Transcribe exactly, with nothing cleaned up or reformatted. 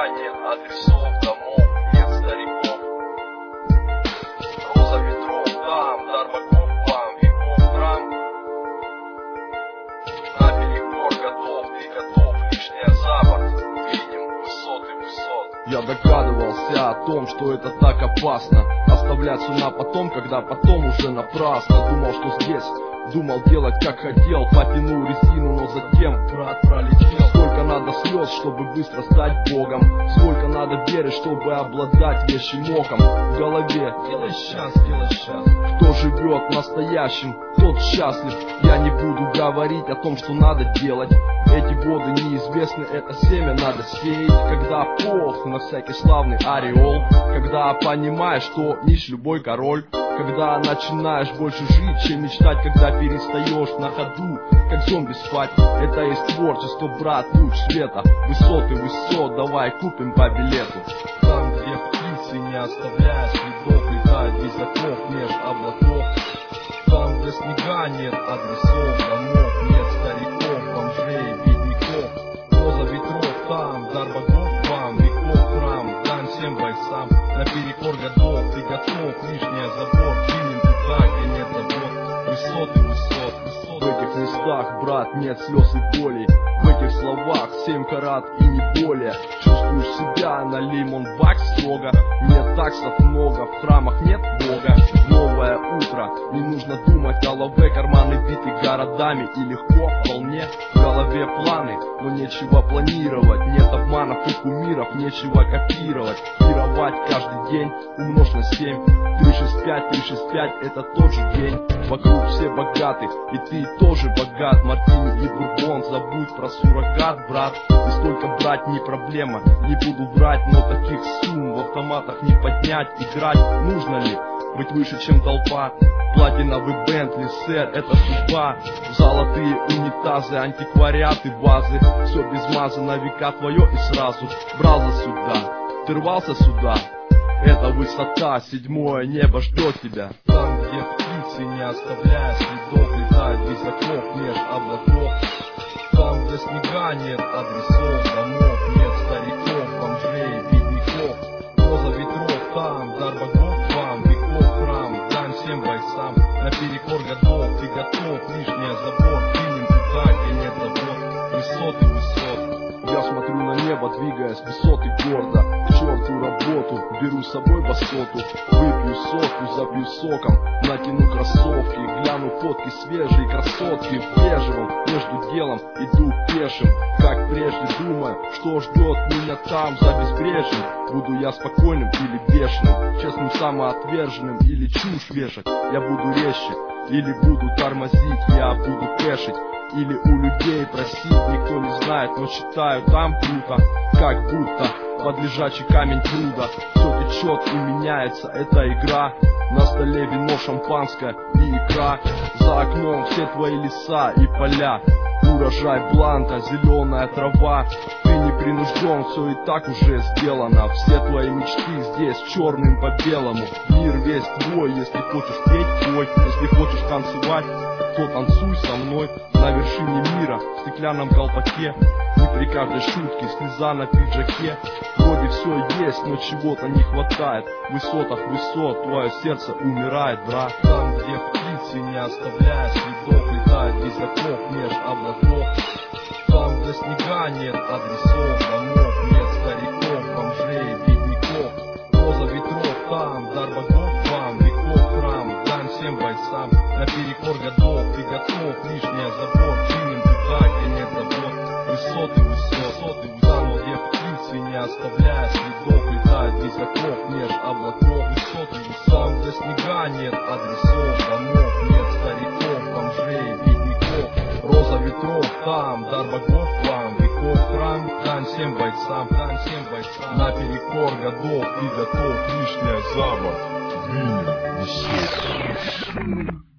снега нет адресов домов, нет стариков. Роза ветров там, дар богов вам, веков храм. На перекор готов, ты готов, лишняя за борт. Видим высоты высот. Я догадывался о том, что это так опасно, оставлять все на потом, когда потом уже напрасно. Думал, что здесь, думал делать как хотел, потянул резину, но затем, брат, пролетел. Сколько надо слез, чтобы быстро стать богом, сколько надо веры, чтобы обладать вещим оком. В голове делай сейчас, делай сейчас. Кто живет настоящим, тот счастлив. Я не буду говорить о том, что надо делать. Эти годы неизвестны, это семя надо сеять. Когда полк на всякий славный ореол, когда понимаешь, что нищ любой король, когда начинаешь больше жить, чем мечтать, когда перестаешь на ходу, как зомби спать. Это есть творчество, брат, луч света. Высоты высот, давай купим по билету. Там, где птицы, не оставляя следов, летают без оков меж облаков. Там, где снега нет адресов домов, нет стариков, бомжей, бедняков. Роза ветров там, дар богов вам, веков храм. Дан всем бойцам, наперекор годов, ты готов, лишняя забор. Чиним туда, где нет забот. Высоты высот, высот. В этих местах, брат, нет слез и болей. В этих словах семь карат и не более. Чувствуешь себя на лимон-бак строго. Нет таксов много, в храмах нет Бога. Новое утро, не нужно думать о лаве. Карманы биты городами и легко вполне. В голове планы, но нечего планировать. Нет обманов и кумиров, нечего копировать. Пировать каждый день умножь на семь. Три шесть пять, три шесть пять, это тот же день. Вокруг все богаты, и ты тоже богат. Мартини и бурбон, забудь про суррогат, брат. Здесь только брать не проблема, не буду врать. Но таких сумм в автоматах не поднять. Играть нужно ли? Быть выше, чем толпа. Платиновый Бентли, сэр, это судьба. Золотые унитазы, антиквариаты, вазы. Все без маза, на века твое и сразу. Брал за сюда, ты рвался сюда. Это высота, седьмое небо ждет тебя. Там, где птицы, не оставляя следов, летают без оков меж облаков. Там, где снега нет адресов домов, нет стариков, бомжей, бедняков. Роза ветров там, дар богов вам, веков храм. Дан всем бойцам, наперекор годов, ты готов, лишняя забор. Кинем туда, где нет забот. Высоты высот. Я смотрю на небо, двигаясь высоты гордо. К черту работу, беру с собой басоту. Выпью соку, забью соком, натяну кроссовки. Гляну фотки свежие, красотки в бежевом. Между делом иду пешим, как прежде думаю, что ждет меня там за безбрежьем. Буду я спокойным или бешеным, честным самоотверженным или чушь вешать. Я буду резче или буду тормозить, я буду кэшить. Или у людей просить, никто не знает, но считаю там круто, как будто под лежачий камень труда. Все течет и меняется, это игра. На столе вино, шампанское и икра. За окном все твои леса и поля. Урожай бланта, зеленая трава. Ты не принужден, все и так уже сделано. Все твои мечты здесь черным по белому. Мир весь твой, если хочешь петь, пой. Если хочешь танцевать, то танцуй со мной. На вершине мира, в стеклянном колпаке. Не при каждой шутке слеза на пиджаке. Вроде все есть, но чего-то не хватает. В высотах высот твое сердце умирает, брат. Там, где птицы, не оставляя следов, летают без оков меж облаков. Там, где снега нет адресов домов, нет стариков, бомжей, бедняков. Роза ветров там, дар богов вам, веков храм. Дан всем бойцам, наперекор годов, ты готов, лишняя забор. Чиним туда, где нет забот. Высоты высоты, там, где птицы, не оставляя следов, летают без оков меж облаков. Высоты там, где снега нет адресов домов, нет стариков, бомжей, бедняков. Роза ветров там, дар богов вам, веков храм. Дан всем бойцам, дан всем бойцам, наперекор годов, ты готов, лишняя за борт. Видим высоты.